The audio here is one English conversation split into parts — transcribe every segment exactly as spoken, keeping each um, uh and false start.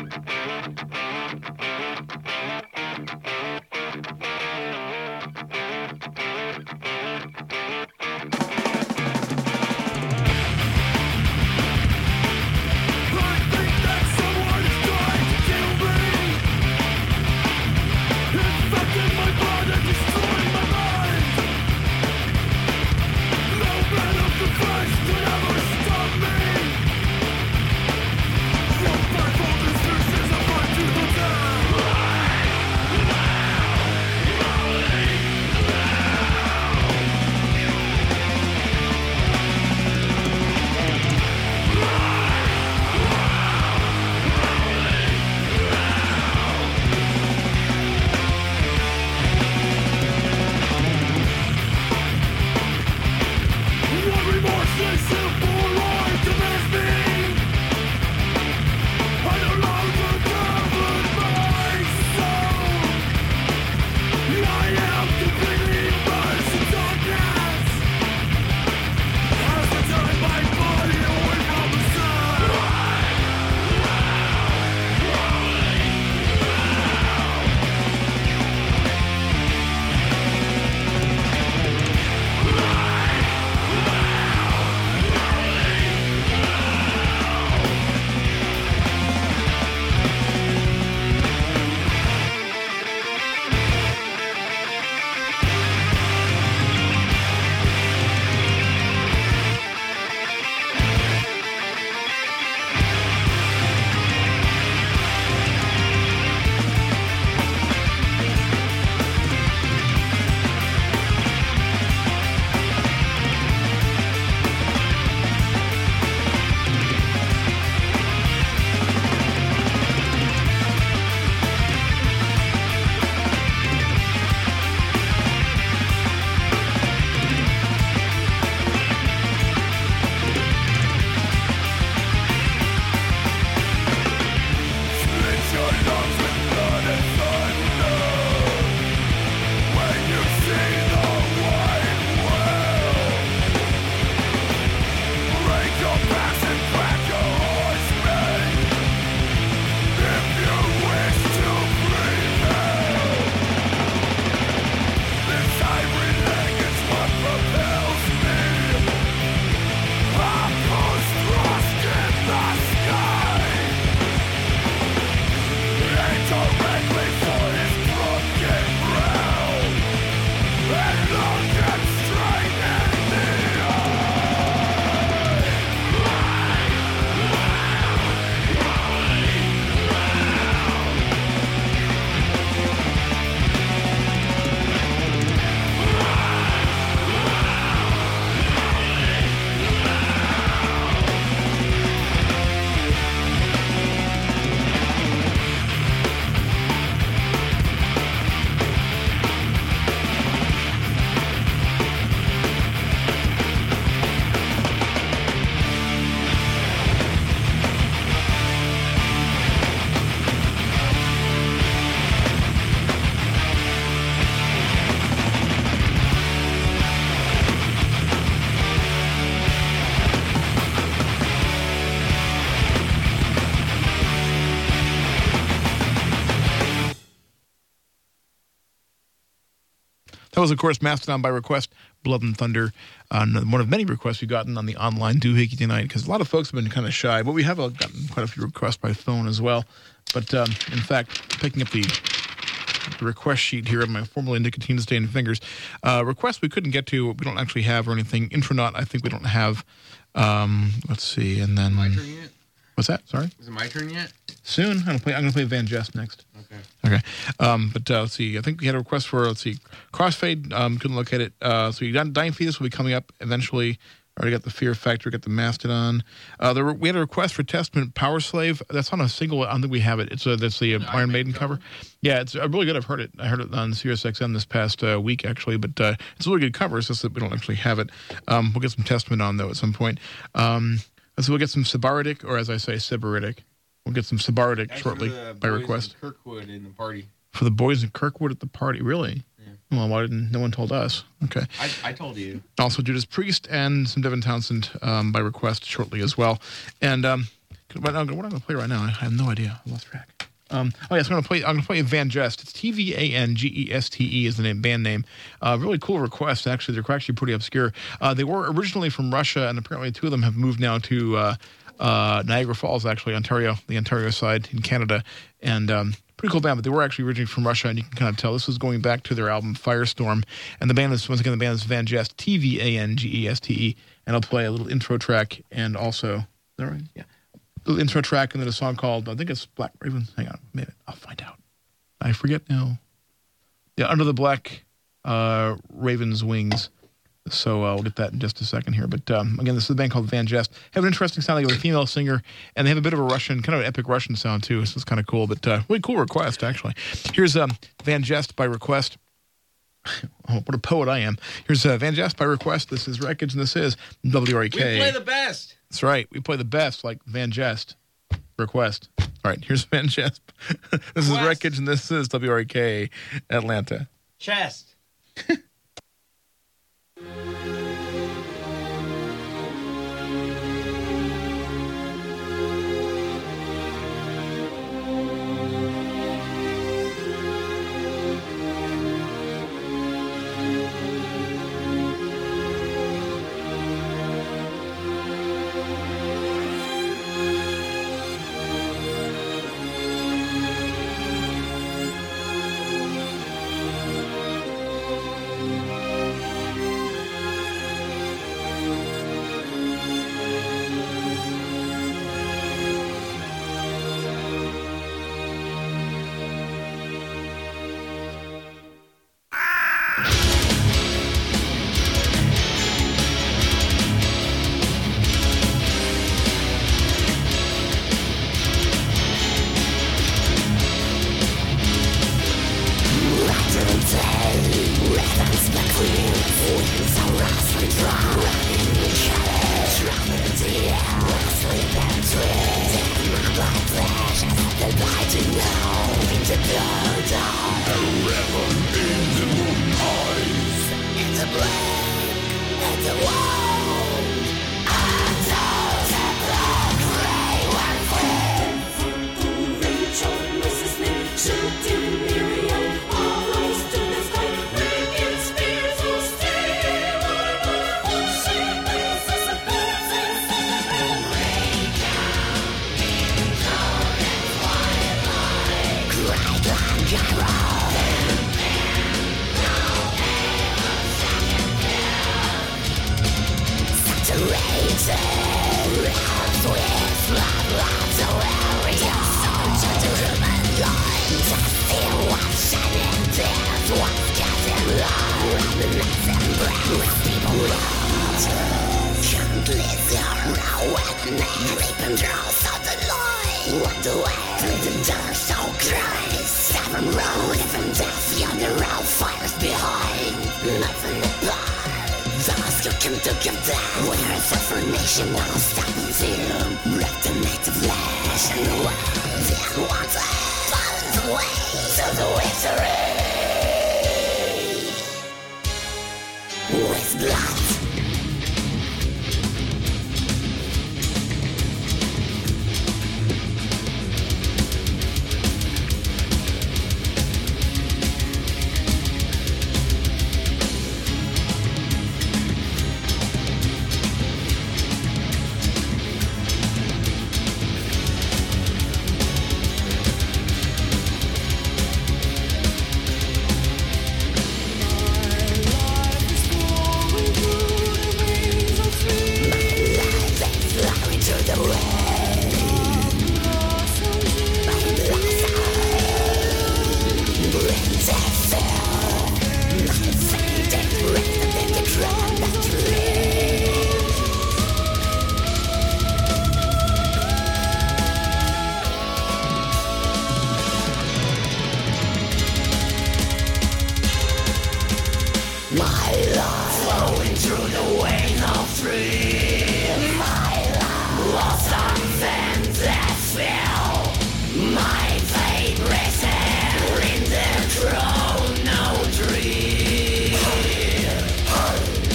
That was, of course, Mastodon by request, Blood and Thunder, on one of many requests we've gotten on the online doohickey tonight, because a lot of folks have been kind of shy, but we have uh, gotten quite a few requests by phone as well. But, um, in fact, picking up the, the request sheet here of my formerly nicotine stained fingers, uh, requests we couldn't get to, we don't actually have or anything. Intronaut, I think we don't have. Um, let's see, and then... My turn yet? What's that? Sorry? Is it my turn yet? Soon. I'm going to play, I'm going to play Van Jest next. Okay. Okay. Um, but uh, let's see. I think we had a request for, let's see, Crossfade. Um, couldn't locate it. Uh, so you got Dying Fetus will be coming up eventually. Already got the Fear Factor, got the Mastodon. Uh, there were, we had a request for Testament Power Slave. That's on a single. I don't think we have it. It's a, that's the uh, Iron, Iron Maiden cover. cover. Yeah, it's uh, really good. I've heard it. I heard it on Sirius X M this past uh, week, actually. But uh, it's a really good cover. It's just that we don't actually have it. Um, we'll get some Testament on, though, at some point. Um, so we'll get some Sybaritic, or as I say, Sybaritic. We'll get some Sybaritic shortly by request. Kirkwood in the party. For the boys in Kirkwood at the party, really? Yeah. Well, why didn't no one told us? Okay. I, I told you. Also, Judas Priest and some Devin Townsend um, by request shortly as well. And um, But I'm, what I'm going to play right now, I have no idea. I lost track. Um, oh yes, I'm going to play. I'm going to play Van Gest. It's T V A N G E S T E is the name, band name. Uh, really cool request. Actually, they're actually pretty obscure. Uh, they were originally from Russia, and apparently two of them have moved now to uh, uh, Niagara Falls, actually Ontario, the Ontario side in Canada, and. Um, Pretty cool band, but they were actually originally from Russia, and you can kind of tell this was going back to their album Firestorm. And the band is, once again, the band is Van Gest, T V A N G E S T E. And I'll play a little intro track and also, is that right? Yeah. A little intro track and then a song called, I think it's Black Ravens. Hang on a minute, I'll find out. I forget now. Yeah, Under the Black uh, Raven's Wings. So uh, we'll get that in just a second here. But um, again, this is a band called Van Gest. Have an interesting sound. They have a female singer, and they have a bit of a Russian, kind of an epic Russian sound too. So it's kind of cool, but uh, really cool request, actually. Here's um, Van Gest by request. Oh, what a poet I am. Here's uh, Van Gest by request. This is Wreckage, and this is W R E K. We play the best. That's right. We play the best, like Van Gest. Request. All right, here's Van Gest. This West. is Wreckage, and this is W R E K Atlanta. Chest.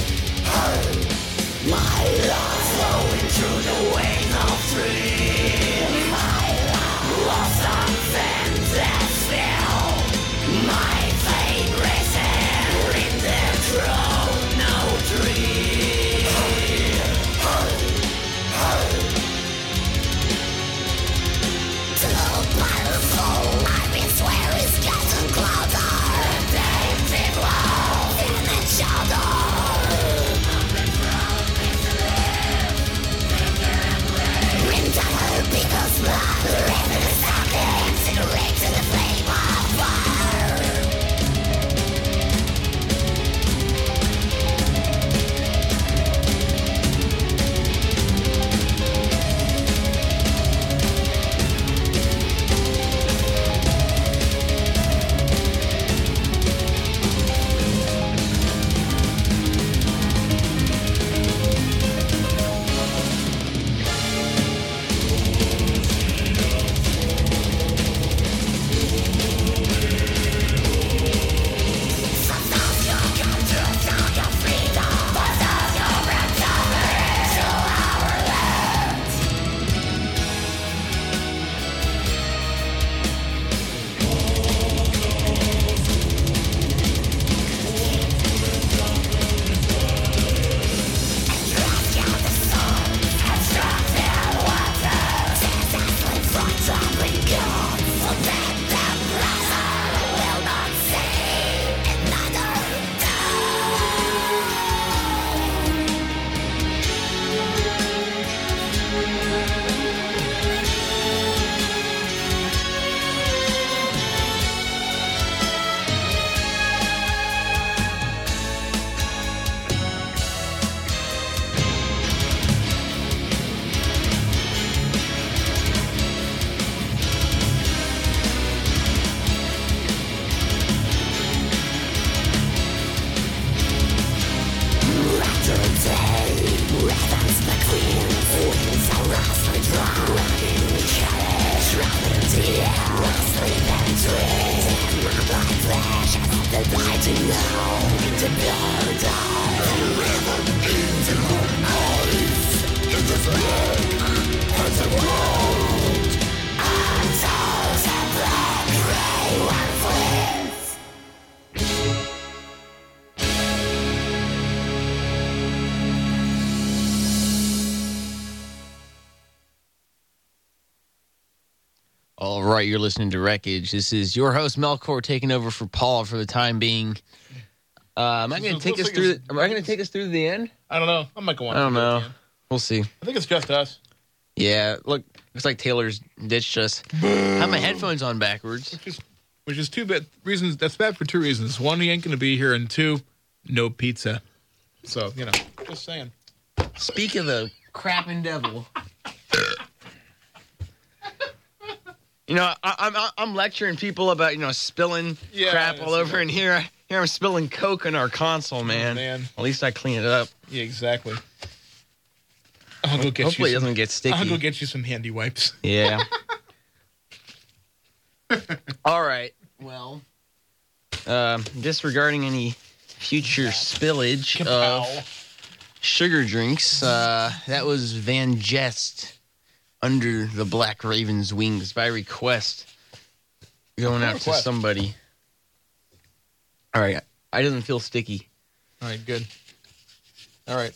My love flowing through the vein of dreams. All right, you're listening to Wreckage. This is your host Melkor taking over for Paul for the time being. Uh, am I going to take us through? Am I going to take us through the end? I don't know. I might go on. I don't know. We'll see. I think it's just us. Yeah, look, looks like Taylor's ditched us. I have my headphones on backwards. Which is, which is two bad reasons. That's bad for two reasons. One, he ain't going to be here, and two, no pizza. So, you know, just saying. Speak of the crapping devil. You know, I, I'm I'm lecturing people about, you know, spilling yeah, crap all over, and here, I, here I'm spilling Coke in our console, man. Oh, man. At least I clean it up. Yeah, exactly. I'll go get Hopefully you it some, doesn't get sticky. I'll go get you some handy wipes. Yeah. All right. Well, um, disregarding any future spillage Kapow. of sugar drinks, uh, that was Van Jest. Under the Black Raven's Wings by request. Going out to somebody. All right. I doesn't feel sticky. All right, good. All right.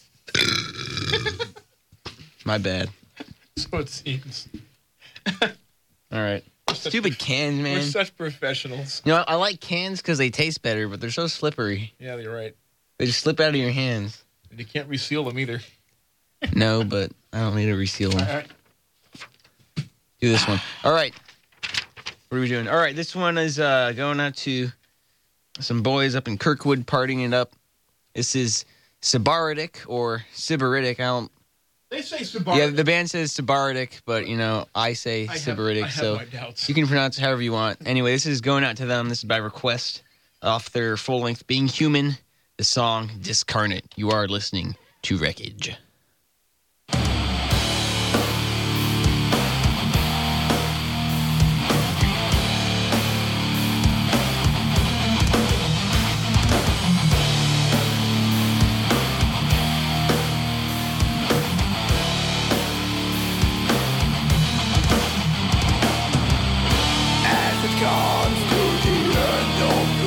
My bad. So it seems. All right. Stupid cans, man. We're such professionals. You know, I like cans because they taste better, but they're so slippery. Yeah, you're right. They just slip out of your hands. And you can't reseal them either. No, but I don't need to reseal them. All right. Do this one. All right. What are we doing? All right, this one is uh, going out to some boys up in Kirkwood partying it up. This is Sybaritic or Sybaritic. I don't. They say Sybaritic. Yeah, the band says Sybaritic, but, you know, I say I have, Sybaritic, I have so my doubts. you can pronounce it however you want. Anyway, this is going out to them. This is by request off their full-length Being Human, the song Discarnate. You are listening to Wreckage.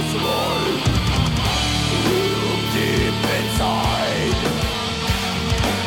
Deep inside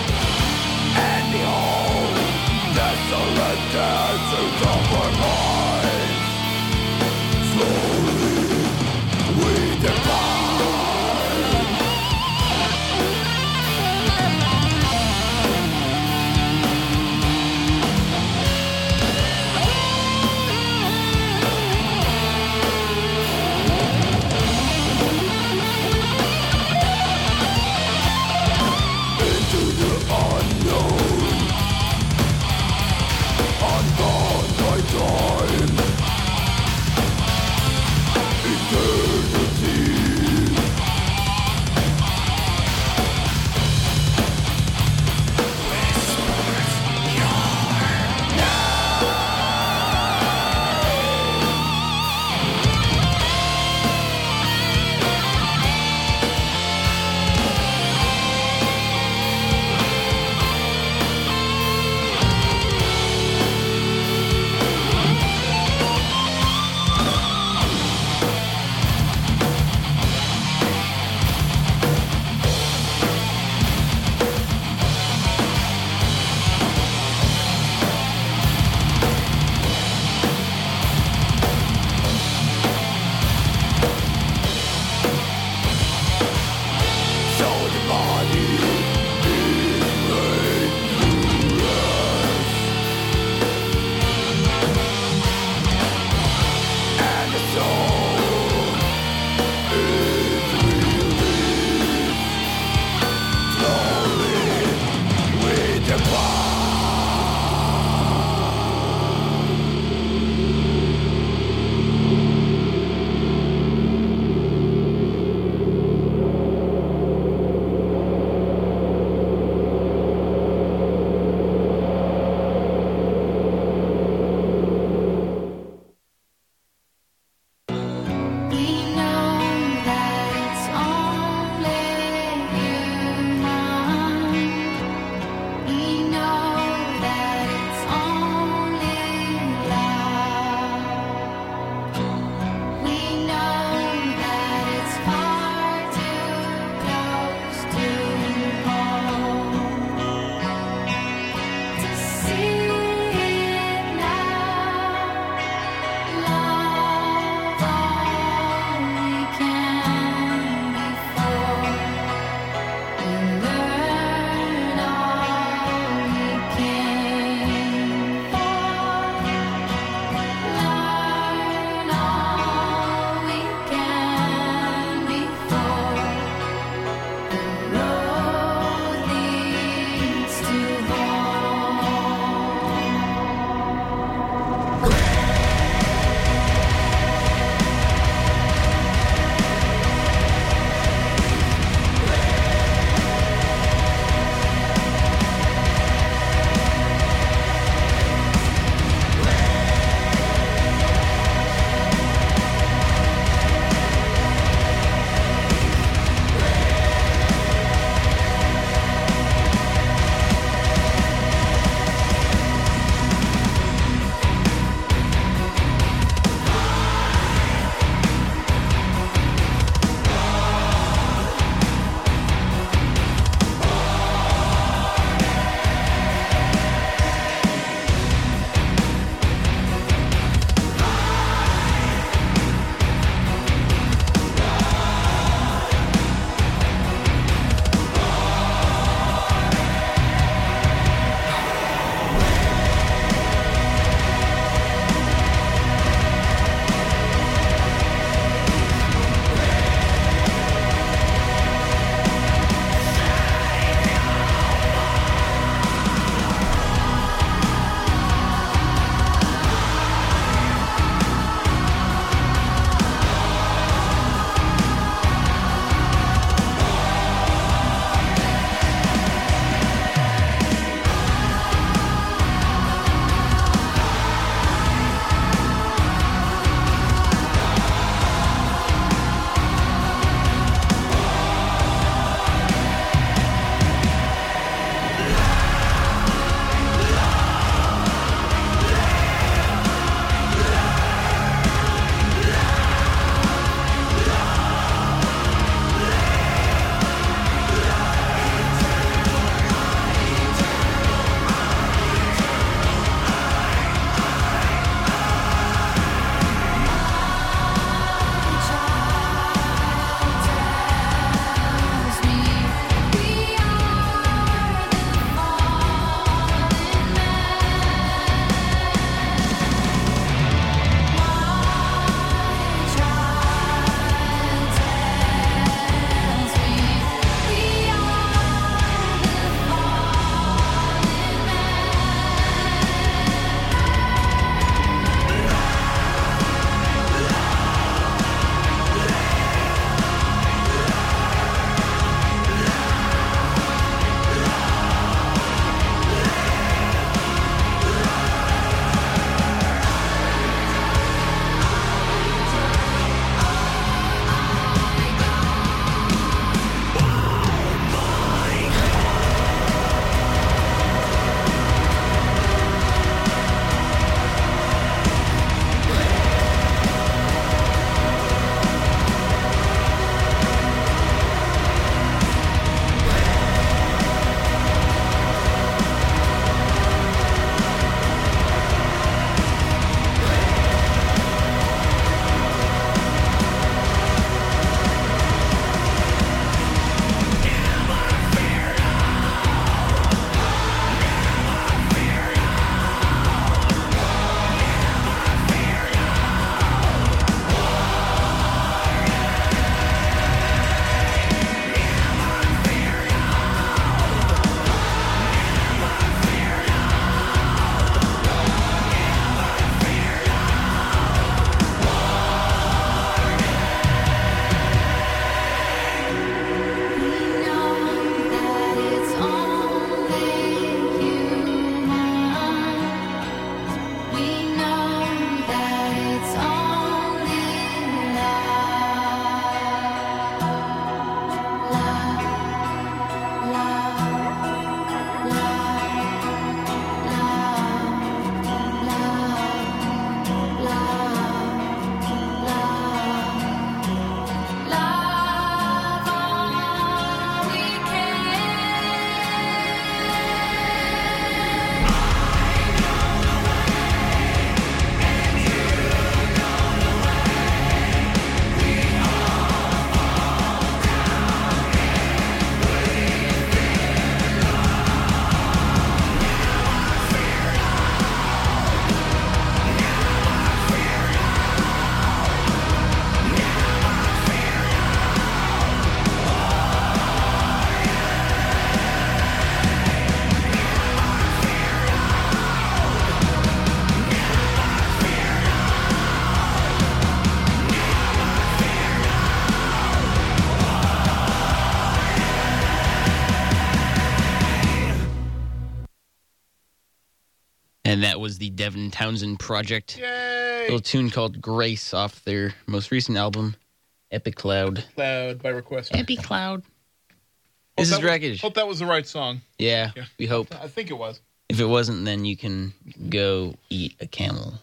And that was the Devin Townsend Project. Yay! A little tune called Grace off their most recent album, Epic Cloud. Cloud by request. Epic Cloud. Hope This is that was- wreckage. Hope that was the right song. Yeah, Yeah. we hope. I think it was. If it wasn't, then you can go eat a camel.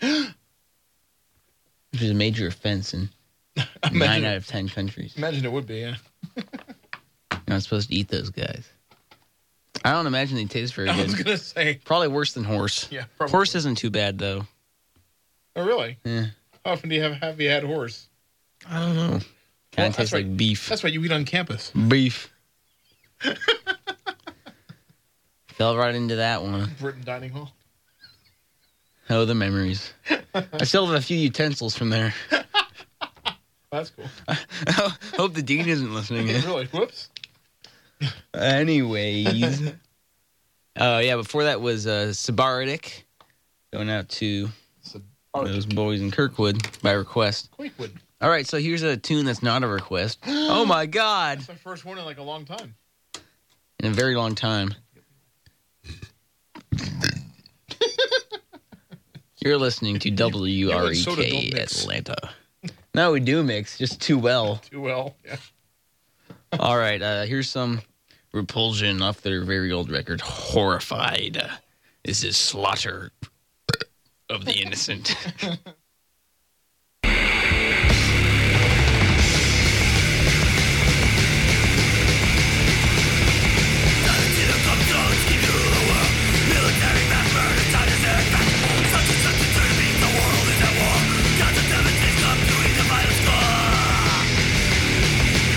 Which is a major offense in nine Imagine, out of ten countries. imagine it would be, yeah. You're not supposed to eat those guys. I don't imagine they taste very I was good. going to say. Probably worse than horse. Yeah, probably. Horse isn't too bad, though. Oh, really? Yeah. How often do you have, have you had horse? I don't know. Kind of Well, tastes that's like right. beef. That's what you eat on campus. Beef. Fell right into that one. Britain Dining Hall. Oh, the memories. I still have a few utensils from there. That's cool. Hope the dean isn't listening. Really? Whoops. Anyways. Oh, yeah, before that was uh, Sabaritic. Going out to those boys in Kirkwood by request. Quakewood. All right, so here's a tune that's not a request. Oh, my God. That's my first one in like a long time. In a very long time. You're listening to W R E soda don't K mix. Atlanta. No, we do mix, just too well. Too well. Yeah. All right, uh, here's some Repulsion off their very old record, Horrified. This is Slaughter of the Innocent.